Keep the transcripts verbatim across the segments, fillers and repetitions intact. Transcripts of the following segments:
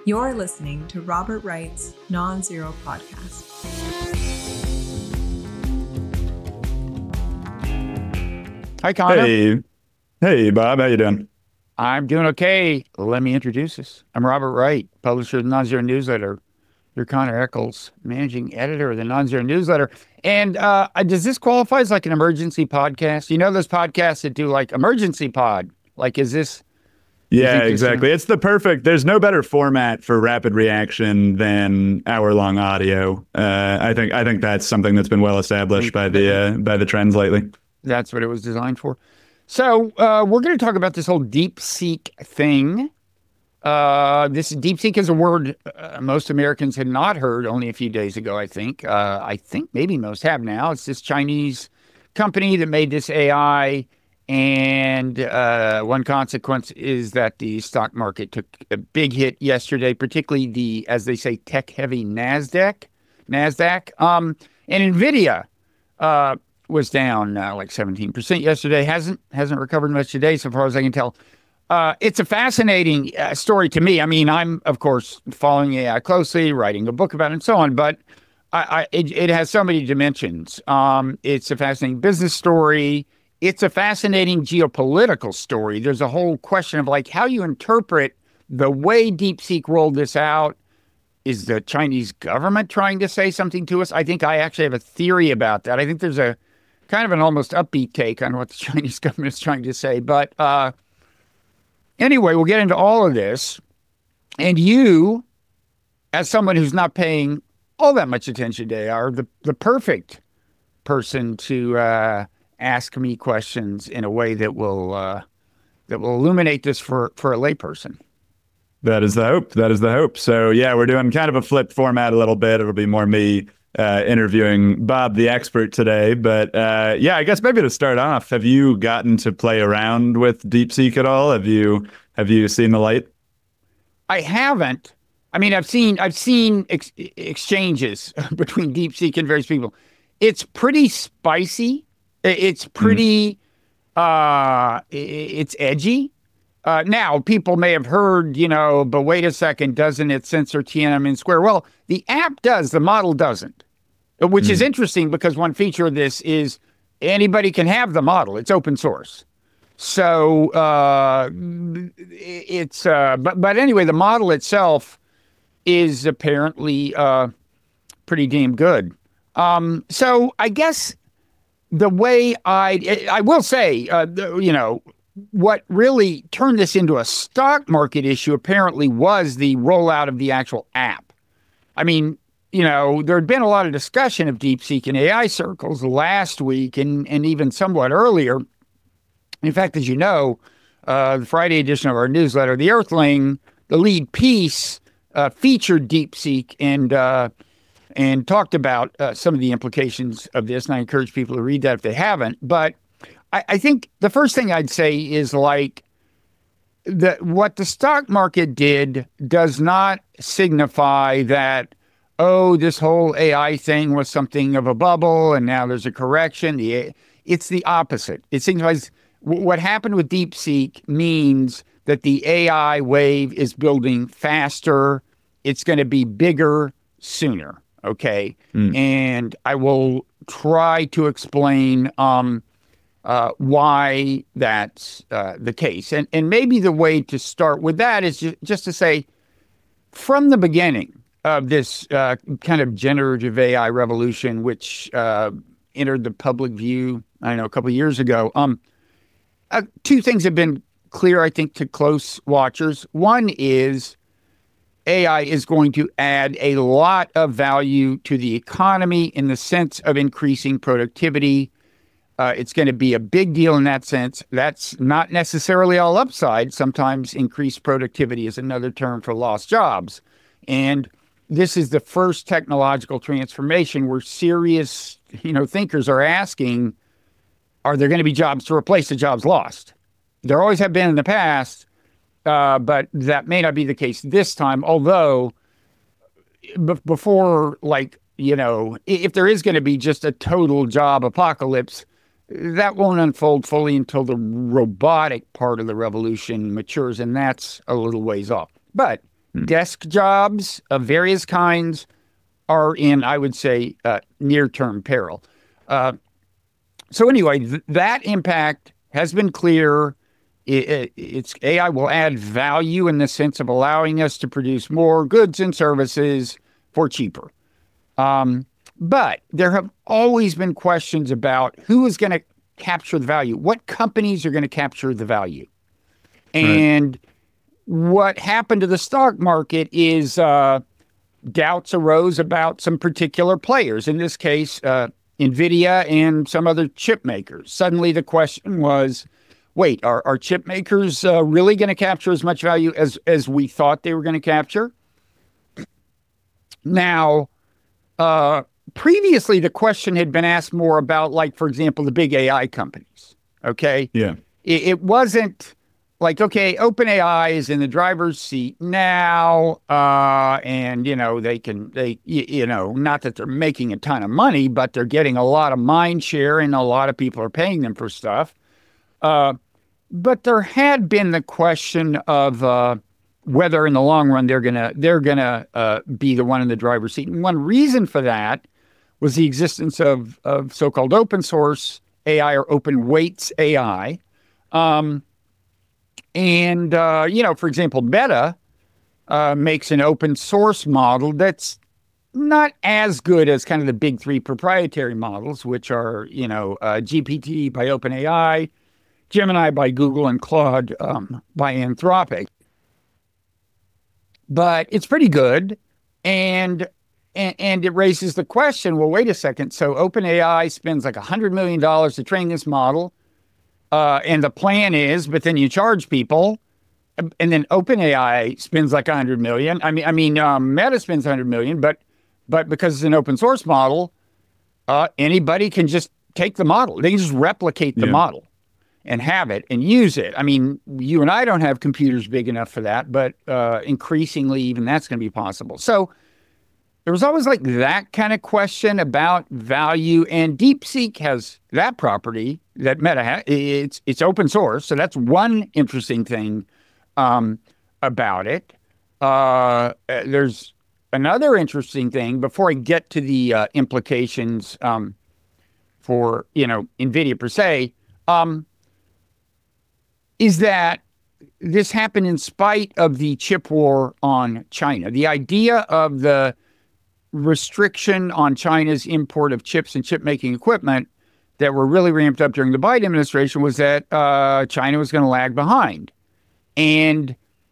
You're listening to Robert Wright's Non-Zero Podcast. Hi, Connor. Hey, hey, Bob. How you doing? I'm doing okay. Let me introduce us. I'm Robert Wright, publisher of the Non-Zero Newsletter. You're Connor Eccles, managing editor of the Non-Zero Newsletter. And uh, does this qualify as like an emergency podcast? You know those podcasts that do like emergency pod? Like, is this... Yeah, exactly. It's the perfect, there's no better format for rapid reaction than hour-long audio. Uh, I think I think that's something that's been well established by the uh, by the trends lately. That's what it was designed for. So uh, we're going to talk about this whole DeepSeek thing. Uh, this DeepSeek is a word uh, most Americans had not heard only a few days ago, I think. Uh, I think maybe most have now. It's this Chinese company that made this A I. And uh, one consequence is that the stock market took a big hit yesterday, particularly the, as they say, tech-heavy NASDAQ. NASDAQ. Um, and NVIDIA uh, was down uh, like seventeen percent yesterday. Hasn't hasn't recovered much today, so far as I can tell. Uh, it's a fascinating uh, story to me. I mean, I'm, of course, following A I closely, writing a book about it, and so on, but I, I, it, it has so many dimensions. Um, it's a fascinating business story. It's a fascinating geopolitical story. There's a whole question of like how you interpret the way DeepSeek rolled this out. Is the Chinese government trying to say something to us? I think I actually have a theory about that. I think there's a kind of an almost upbeat take on what the Chinese government is trying to say. But uh, anyway, we'll get into all of this. And you, as someone who's not paying all that much attention to A I, are the, the perfect person to... Uh, ask me questions in a way that will uh, that will illuminate this for, for a layperson. That is the hope. That is the hope. So, yeah, we're doing kind of a flipped format a little bit. It'll be more me uh, interviewing Bob, the expert, today. But, uh, yeah, I guess maybe to start off, have you gotten to play around with DeepSeek at all? Have you have you seen the light? I haven't. I mean, I've seen I've seen ex- exchanges between DeepSeek and various people. It's pretty spicy. It's pretty, mm. uh, it's edgy. Uh, now, people may have heard, you know, but wait a second, doesn't it censor Tiananmen Square? Well, the app does, the model doesn't, which mm. is interesting because one feature of this is anybody can have the model. It's open source. So uh, it's, uh, but, but anyway, the model itself is apparently uh, pretty damn good. Um, so I guess... The way I, I will say, uh, you know, what really turned this into a stock market issue apparently was the rollout of the actual app. I mean, you know, there had been a lot of discussion of DeepSeek in A I circles last week and, and even somewhat earlier. In fact, as you know, uh, the Friday edition of our newsletter, The Earthling, the lead piece uh, featured DeepSeek and uh and talked about uh, some of the implications of this. And I encourage people to read that if they haven't. But I, I think the first thing I'd say is like the, what the stock market did does not signify that, oh, this whole A I thing was something of a bubble and now there's a correction. The, it's the opposite. It signifies what happened with DeepSeek means that the A I wave is building faster. It's going to be bigger sooner. Okay. Mm. And I will try to explain um, uh, why that's uh, the case. And and maybe the way to start with that is just, just to say, from the beginning of this uh, kind of generative A I revolution, which uh, entered the public view, I don't know, a couple of years ago, um, uh, two things have been clear, I think, to close watchers. One is A I is going to add a lot of value to the economy in the sense of increasing productivity. Uh, it's going to be a big deal in that sense. That's not necessarily all upside. Sometimes increased productivity is another term for lost jobs. And this is the first technological transformation where serious, you know, thinkers are asking, are there going to be jobs to replace the jobs lost? There always have been in the past. Uh, but that may not be the case this time, although b- before, like, you know, if there is going to be just a total job apocalypse, that won't unfold fully until the robotic part of the revolution matures, and that's a little ways off. But desk jobs of various kinds are in, I would say, uh, near-term peril. Uh, so anyway, th- that impact has been clear. It, it, it's A I will add value in the sense of allowing us to produce more goods and services for cheaper. Um, but there have always been questions about who is going to capture the value, what companies are going to capture the value. And right. What happened to the stock market is uh, doubts arose about some particular players, in this case, uh, NVIDIA and some other chip makers. Suddenly the question was, wait, are, are chip makers uh, really going to capture as much value as, as we thought they were going to capture? Now, uh, previously the question had been asked more about, like, for example, the big A I companies, okay? Yeah. It, it wasn't like, okay, OpenAI is in the driver's seat now, uh, and, you know, they can, they, you, you know, not that they're making a ton of money, but they're getting a lot of mind share and a lot of people are paying them for stuff. Uh, but there had been the question of uh, whether in the long run they're gonna they're gonna uh, be the one in the driver's seat. And one reason for that was the existence of of so-called open source A I or open weights A I. Um, and, uh, you know, for example, Meta uh, makes an open source model that's not as good as kind of the big three proprietary models, which are, you know, uh, G P T by OpenAI, Gemini by Google, and Claude um, by Anthropic. But it's pretty good. And, and and it raises the question, well, wait a second. So OpenAI spends like one hundred million dollars to train this model. Uh, and the plan is, but then you charge people. And then OpenAI spends like one hundred million dollars. I mean, I mean, um, Meta spends one hundred million dollars, but but because it's an open source model, uh, anybody can just take the model. They can just replicate the yeah. model and have it and use it. I mean, you and I don't have computers big enough for that, but uh, increasingly even that's going to be possible. So there was always like that kind of question about value, and DeepSeek has that property that Meta has. It's, it's open source, so that's one interesting thing um, about it. Uh, there's another interesting thing before I get to the uh, implications um, for, you know, NVIDIA per se, um, is that this happened in spite of the chip war on China. The idea of the restriction on China's import of chips and chip-making equipment that were really ramped up during the Biden administration was that uh, China was going to lag behind. And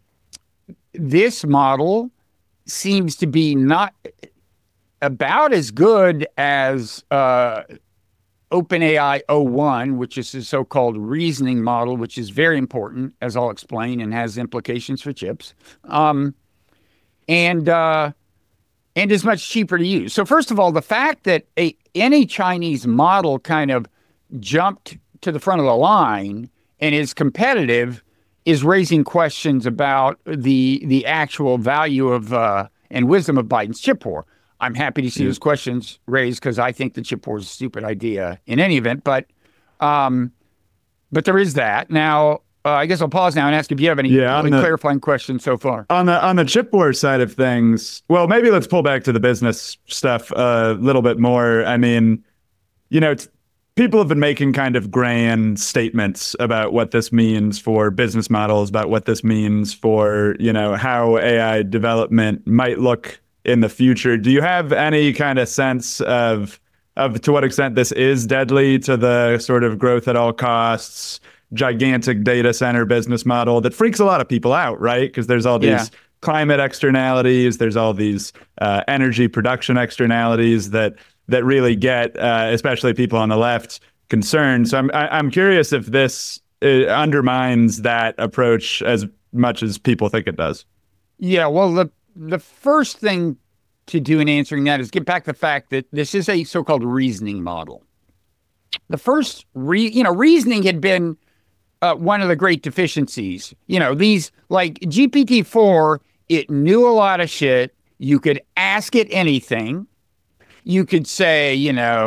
this model seems to be not about as good as uh, OpenAI oh one, which is the so-called reasoning model, which is very important, as I'll explain, and has implications for chips. Um, and uh, and is much cheaper to use. So first of all, the fact that a, any Chinese model kind of jumped to the front of the line and is competitive is raising questions about the the actual value of uh, and wisdom of Biden's chip war. I'm happy to see mm. those questions raised because I think the chip war is a stupid idea in any event. But um, but there is that. Now, uh, I guess I'll pause now and ask if you have any yeah, really the, clarifying questions so far. On the on the chip war side of things, well, maybe let's pull back to the business stuff a little bit more. I mean, you know, t- people have been making kind of grand statements about what this means for business models, about what this means for, you know, how A I development might look in the future. Do you have any kind of sense of of to what extent this is deadly to the sort of growth at all costs, gigantic data center business model that freaks a lot of people out, right? Because there's all these yeah. climate externalities, there's all these uh, energy production externalities that that really get, uh, especially people on the left, concerned. So I'm I, I'm curious if this uh, undermines that approach as much as people think it does. Yeah, well, the the first thing to do in answering that is get back the fact that this is a so-called reasoning model. The first, re, you know, reasoning had been uh, one of the great deficiencies. You know, these, like G P T four, it knew a lot of shit. You could ask it anything. You could say, you know,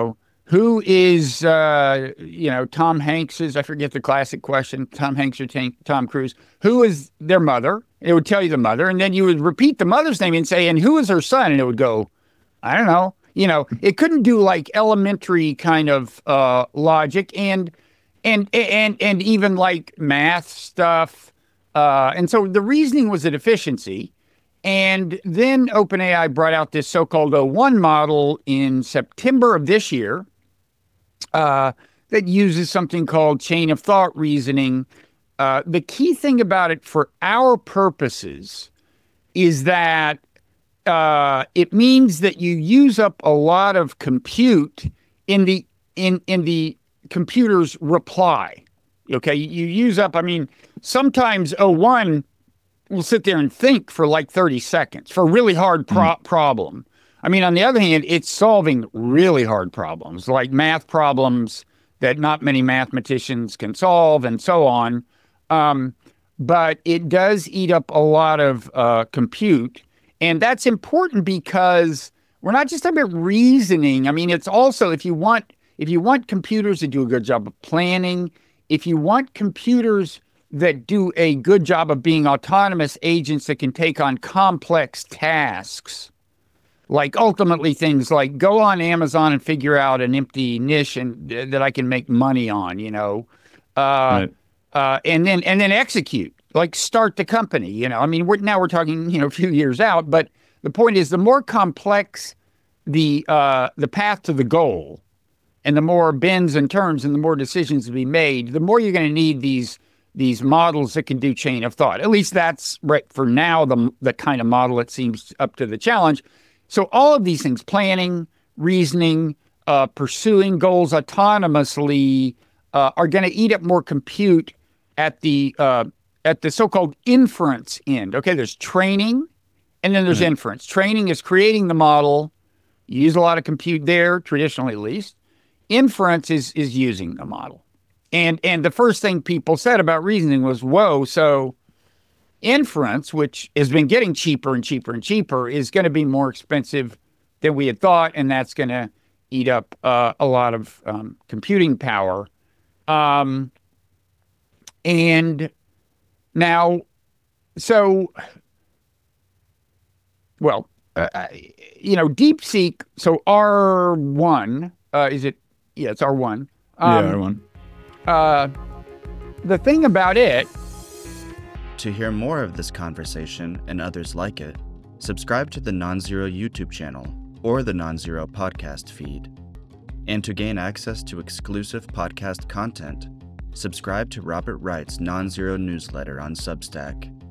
who is, uh, you know, Tom Hanks's, I forget the classic question, Tom Hanks or Tom, Tom Cruise, who is their mother? It would tell you the mother, and then you would repeat the mother's name and say, and who is her son? And it would go, I don't know. You know, it couldn't do like elementary kind of uh, logic and and and and even like math stuff. Uh, and so the reasoning was a deficiency. And then OpenAI brought out this so-called O one model in September of this year uh, that uses something called chain of thought reasoning. Uh, the key thing about it for our purposes is that uh, it means that you use up a lot of compute in the in in the computer's reply. Okay, you use up. I mean, sometimes O one will sit there and think for like thirty seconds for a really hard pro- mm. problem. I mean, on the other hand, it's solving really hard problems like math problems that not many mathematicians can solve and so on. Um, but it does eat up a lot of uh, compute. And that's important because we're not just talking about reasoning. I mean, it's also if you want if you want computers to do a good job of planning, if you want computers that do a good job of being autonomous agents that can take on complex tasks, like ultimately things like go on Amazon and figure out an empty niche and uh, that I can make money on, you know, uh, right. uh, and then and then execute, like start the company, you know. I mean, we're, now we're talking, you know, a few years out, but the point is the more complex the uh, the path to the goal, and the more bends and turns and the more decisions to be made, the more you're going to need these these models that can do chain of thought. At least that's right for now, the the kind of model that seems up to the challenge. So all of these things, planning, reasoning, uh, pursuing goals autonomously, uh, are going to eat up more compute at the uh, at the so-called inference end. Okay, there's training, and then there's mm-hmm. inference. Training is creating the model. You use a lot of compute there, traditionally at least. Inference is is using the model. And and the first thing people said about reasoning was, whoa, so inference, which has been getting cheaper and cheaper and cheaper, is going to be more expensive than we had thought, and that's going to eat up uh, a lot of um, computing power. Um, and now, so, well, uh, you know, DeepSeek, so R one, uh, is it? Yeah, it's R one. Um, yeah, R one. Uh, the thing about it... To hear more of this conversation and others like it, subscribe to the NonZero YouTube channel or the NonZero podcast feed. And to gain access to exclusive podcast content, subscribe to Robert Wright's NonZero newsletter on Substack.